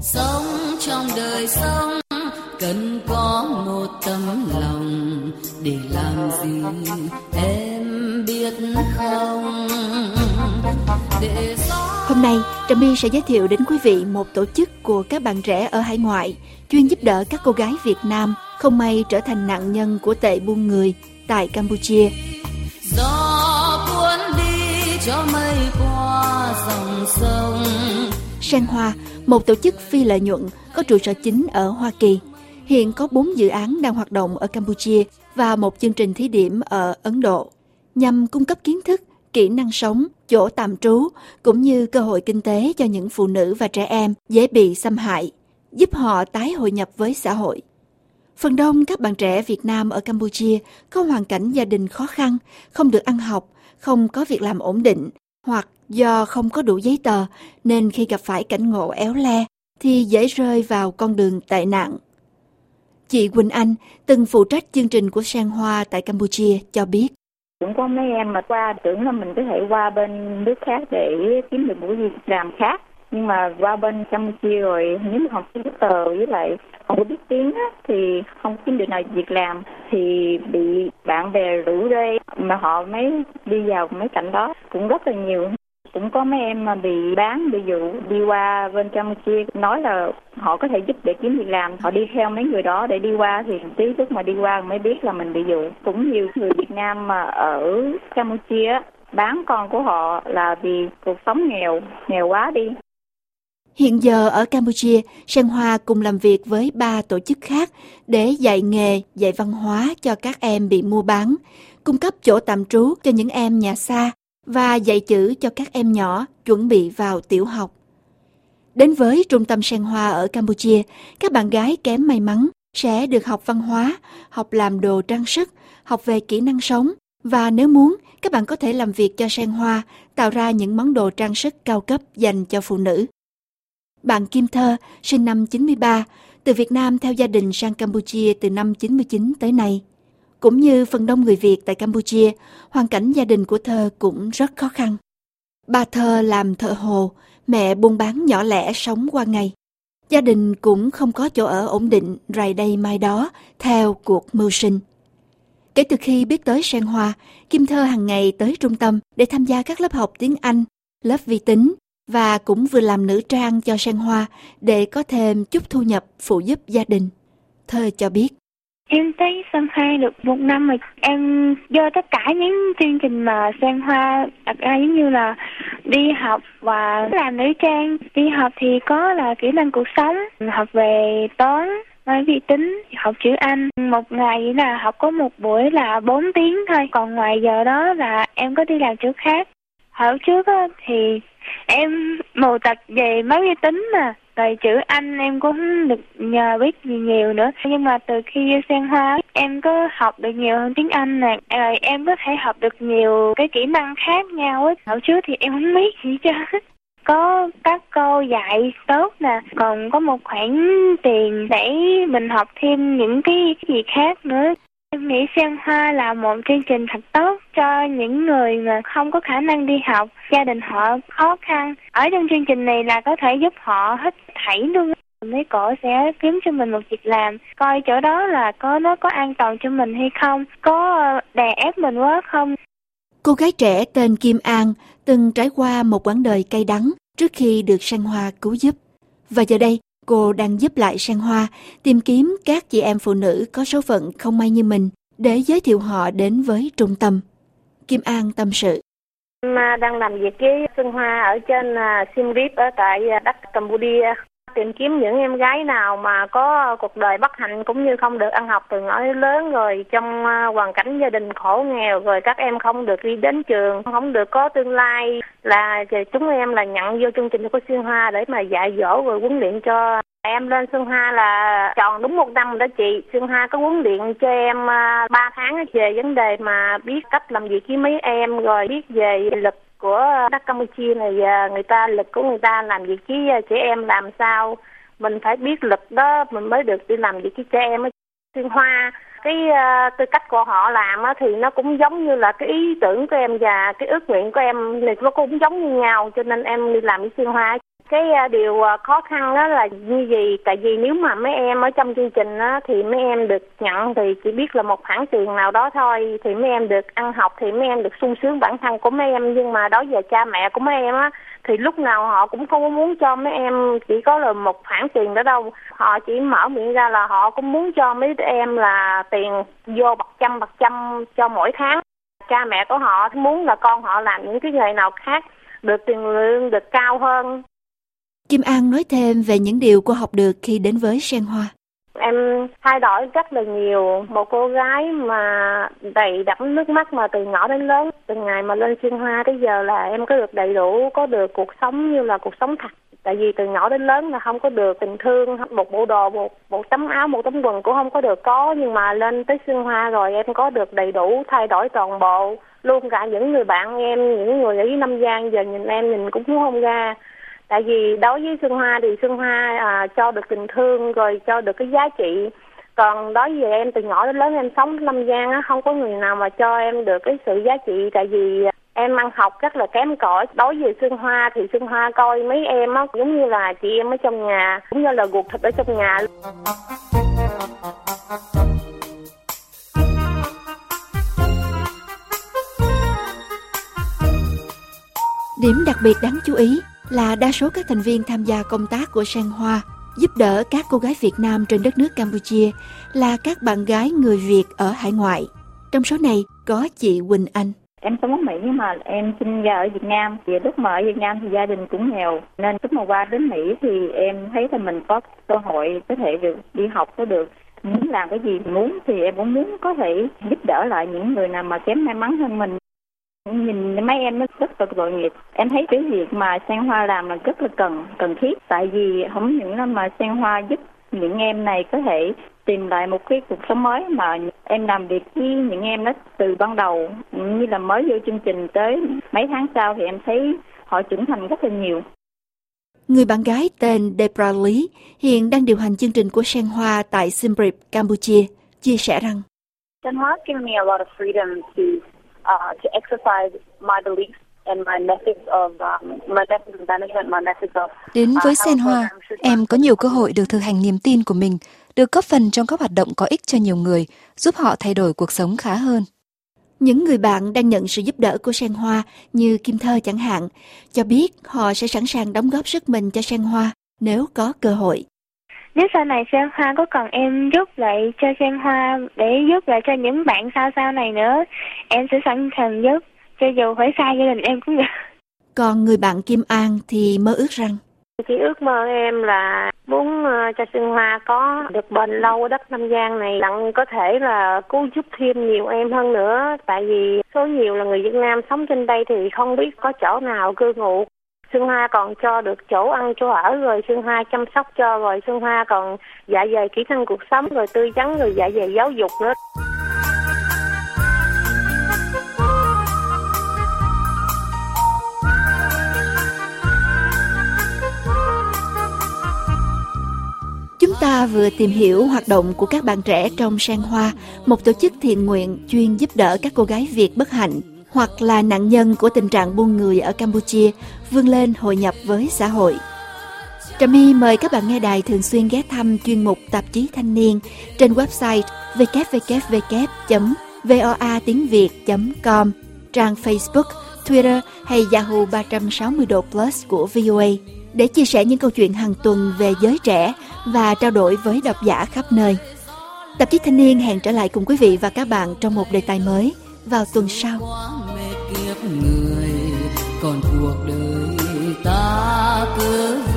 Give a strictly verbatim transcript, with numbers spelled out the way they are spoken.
Sống trong đời sống cần có một tấm lòng, để làm gì em biết không? Để gió... Hôm nay, Trà My sẽ giới thiệu đến quý vị một tổ chức của các bạn trẻ ở hải ngoại, chuyên giúp đỡ các cô gái Việt Nam không may trở thành nạn nhân của tệ buôn người tại Campuchia. Gió cuốn đi cho mây qua dòng sông. Sen Hoa, một tổ chức phi lợi nhuận có trụ sở chính ở Hoa Kỳ. Hiện có bốn dự án đang hoạt động ở Campuchia và một chương trình thí điểm ở Ấn Độ, nhằm cung cấp kiến thức, kỹ năng sống, chỗ tạm trú, cũng như cơ hội kinh tế cho những phụ nữ và trẻ em dễ bị xâm hại, giúp họ tái hội nhập với xã hội. Phần đông các bạn trẻ Việt Nam ở Campuchia có hoàn cảnh gia đình khó khăn, không được ăn học, không có việc làm ổn định, hoặc do không có đủ giấy tờ, nên khi gặp phải cảnh ngộ éo le thì dễ rơi vào con đường tệ nạn. Chị Quỳnh Anh, từng phụ trách chương trình của Sen Hoa tại Campuchia, cho biết. Cũng có mấy em mà qua tưởng là mình có thể qua bên nước khác để kiếm được một cái việc làm khác. Nhưng mà qua bên Campuchia rồi nếu mà không có giấy tờ với lại không có biết tiếng á, thì không kiếm được nào việc làm, thì bị bạn bè rủ rê mà họ mới đi vào mấy cảnh đó cũng rất là nhiều. Cũng có mấy em mà bị bán, ví dụ đi qua bên Campuchia nói là họ có thể giúp để kiếm việc làm, họ đi theo mấy người đó để đi qua, thì tí lúc mà đi qua mới biết là mình bị dụ. Cũng nhiều người Việt Nam mà ở Campuchia bán con của họ là vì cuộc sống nghèo, nghèo quá đi. Hiện giờ ở Campuchia, Sen Hoa cùng làm việc với ba tổ chức khác để dạy nghề, dạy văn hóa cho các em bị mua bán, cung cấp chỗ tạm trú cho những em nhà xa và dạy chữ cho các em nhỏ chuẩn bị vào tiểu học. Đến với trung tâm Sen Hoa ở Campuchia, các bạn gái kém may mắn sẽ được học văn hóa, học làm đồ trang sức, học về kỹ năng sống, và nếu muốn, các bạn có thể làm việc cho Sen Hoa, tạo ra những món đồ trang sức cao cấp dành cho phụ nữ. Bạn Kim Thơ, sinh năm chín mươi ba, từ Việt Nam theo gia đình sang Campuchia từ năm chín mươi chín tới nay. Cũng như phần đông người Việt tại Campuchia, hoàn cảnh gia đình của Thơ cũng rất khó khăn. Bà Thơ làm thợ hồ, mẹ buôn bán nhỏ lẻ sống qua ngày. Gia đình cũng không có chỗ ở ổn định, rày đây mai đó, theo cuộc mưu sinh. Kể từ khi biết tới Sen Hoa, Kim Thơ hàng ngày tới trung tâm để tham gia các lớp học tiếng Anh, lớp vi tính, và cũng vừa làm nữ trang cho Sen Hoa để có thêm chút thu nhập phụ giúp gia đình. Thơ cho biết. Em tới Sen Hoa được một năm rồi. Em do tất cả những chương trình mà Sen Hoa đặt ra, giống như là đi học và làm nữ trang. Đi học thì có là kỹ năng cuộc sống, học về toán, máy vi tính, học chữ Anh. Một ngày là học có một buổi là bốn tiếng thôi. Còn ngoài giờ đó là em có đi làm chỗ khác. Hồi trước á, thì em mù tật về máy vi tính mà. Rồi chữ Anh em cũng được nhờ biết gì nhiều nữa. Nhưng mà từ khi Sen Hoa em có học được nhiều hơn tiếng Anh nè. Rồi em có thể học được nhiều cái kỹ năng khác nhau ấy. Hồi trước thì em không biết gì chứ. Có các cô dạy tốt nè. Còn có một khoản tiền để mình học thêm những cái gì khác nữa. Em nghĩ Sen Hoa là một chương trình thật tốt cho những người mà không có khả năng đi học, gia đình họ khó khăn. Ở trong chương trình này là có thể giúp họ hết thảy luôn. Mấy cổ sẽ kiếm cho mình một việc làm, coi chỗ đó là có nó có an toàn cho mình hay không, có đè ép mình quá không. Cô gái trẻ tên Kim An từng trải qua một quãng đời cay đắng trước khi được Sen Hoa cứu giúp. Và giờ đây, cô đang giúp lại Sen Hoa tìm kiếm các chị em phụ nữ có số phận không may như mình để giới thiệu họ đến với trung tâm. Kim An tâm sự. Em đang làm việc với Sen Hoa ở trên Siem Reap ở tại đất Campuchia. Tìm kiếm những em gái nào mà có cuộc đời bất hạnh cũng như không được ăn học từ nhỏ đến lớn, rồi trong hoàn cảnh gia đình khổ nghèo, rồi các em không được đi đến trường, không được có tương lai, là chúng em là nhận vô chương trình của Sen Hoa để mà dạy dỗ rồi huấn luyện cho em. Lên Sen Hoa là tròn đúng một năm đó chị. Sen Hoa có huấn luyện cho em ba tháng về vấn đề mà biết cách làm việc với mấy em, rồi biết về lực của đất Campuchia này, người ta lực của người ta làm việc với trẻ em làm sao, mình phải biết lực đó mình mới được đi làm việc với trẻ em. Sen Hoa cái uh, tư cách của họ làm á, thì nó cũng giống như là cái ý tưởng của em và cái ước nguyện của em thì nó cũng giống như nhau, cho nên em đi làm với Sen Hoa. Cái điều khó khăn đó là như gì? Tại vì nếu mà mấy em ở trong chương trình á, thì mấy em được nhận thì chỉ biết là một khoản tiền nào đó thôi. Thì mấy em được ăn học thì mấy em được sung sướng bản thân của mấy em. Nhưng mà đối với cha mẹ của mấy em á, thì lúc nào họ cũng không muốn cho mấy em chỉ có là một khoản tiền đó đâu. Họ chỉ mở miệng ra là họ cũng muốn cho mấy em là tiền vô bạc trăm bạc trăm cho mỗi tháng. Cha mẹ của họ muốn là con họ làm những cái nghề nào khác, được tiền lương được cao hơn. Kim An nói thêm về những điều cô học được khi đến với Sen Hoa. Em thay đổi rất là nhiều. Một cô gái mà đầy đẫm nước mắt mà từ nhỏ đến lớn, từ ngày mà lên Sen Hoa tới giờ là em có được đầy đủ, có được cuộc sống như là cuộc sống thật. Tại vì từ nhỏ đến lớn là không có được tình thương, một bộ đồ, một, một tấm áo, một tấm quần cũng không có được có. Nhưng mà lên tới Sen Hoa rồi em có được đầy đủ, thay đổi toàn bộ. Luôn cả những người bạn em, những người ở Nam Giang giờ nhìn em nhìn cũng không ra. Tại vì đối với Sen Hoa thì Sen Hoa à, cho được tình thương rồi cho được cái giá trị. Còn đối với em từ nhỏ đến lớn em sống ở Nam Giang á, không có người nào mà cho em được cái sự giá trị. Tại vì em ăn học rất là kém cỏi. Đối với Sen Hoa thì Sen Hoa coi mấy em á giống như là chị em ở trong nhà, cũng như là ruột thịt ở trong nhà. Điểm đặc biệt đáng chú ý là đa số các thành viên tham gia công tác của Sen Hoa giúp đỡ các cô gái Việt Nam trên đất nước Campuchia là các bạn gái người Việt ở hải ngoại. Trong số này có chị Quỳnh Anh. Em sống ở Mỹ nhưng mà em sinh ra ở Việt Nam. Vì lúc mà ở Việt Nam thì gia đình cũng nghèo. Nên lúc mà qua đến Mỹ thì em thấy là mình có cơ hội có thể được đi học, có được muốn làm cái gì muốn thì em cũng muốn có thể giúp đỡ lại những người nào mà kém may mắn hơn mình. Nhìn mấy em nó rất là tội nghiệp. Em thấy cái việc mà Sen Hoa làm là rất là cần cần thiết. Tại vì không những là mà Sen Hoa giúp những em này có thể tìm lại một cái cuộc sống mới, mà em làm việc với những em đó từ ban đầu như là mới vô chương trình tới mấy tháng sau thì em thấy họ trưởng thành rất là nhiều. Người bạn gái tên Debra Lee hiện đang điều hành chương trình của Sen Hoa tại Siem Reap, Campuchia, chia sẻ rằng Sen Hoa gives me a lot of freedom to uh, to exercise my beliefs and my methods of um, my methods of management, my methods of. Đến với Sen Hoa, em có nhiều cơ hội được thực hành niềm tin của mình, được góp phần trong các hoạt động có ích cho nhiều người, giúp họ thay đổi cuộc sống khá hơn. Những người bạn đang nhận sự giúp đỡ của Sen Hoa như Kim Thơ chẳng hạn, cho biết họ sẽ sẵn sàng đóng góp sức mình cho Sen Hoa nếu có cơ hội. Nếu sau này Sen Hoa có cần em giúp lại cho Sen Hoa để giúp lại cho những bạn sau sau này nữa, em sẽ sẵn sàng giúp, cho dù phải xa gia đình em cũng được. Còn người bạn Kim An thì mơ ước rằng Chỉ ước mơ em là muốn cho Sen Hoa có được bền lâu ở đất Nam Giang này, đặng có thể là cứu giúp thêm nhiều em hơn nữa. Tại vì số nhiều là người Việt Nam sống trên đây thì không biết có chỗ nào cư ngụ. Sen Hoa còn cho được chỗ ăn chỗ ở, rồi Sen Hoa chăm sóc cho, rồi Sen Hoa còn dạy dày kỹ năng cuộc sống, rồi tư vấn, rồi dạy dày giáo dục nữa. Chúng ta vừa tìm hiểu hoạt động của các bạn trẻ trong Sen Hoa, một tổ chức thiện nguyện chuyên giúp đỡ các cô gái Việt bất hạnh hoặc là nạn nhân của tình trạng buôn người ở Campuchia vươn lên hội nhập với xã hội. Trà My mời các bạn nghe đài thường xuyên ghé thăm chuyên mục tạp chí thanh niên trên website w w w chấm voa tiếng việt chấm com, trang Facebook, Twitter hay Yahoo ba trăm sáu mươi độ plus của vê o a để chia sẻ những câu chuyện hàng tuần về giới trẻ và trao đổi với độc giả khắp nơi. Tạp chí Thanh niên hẹn trở lại cùng quý vị và các bạn trong một đề tài mới vào tuần sau. Còn cuộc đời ta cứ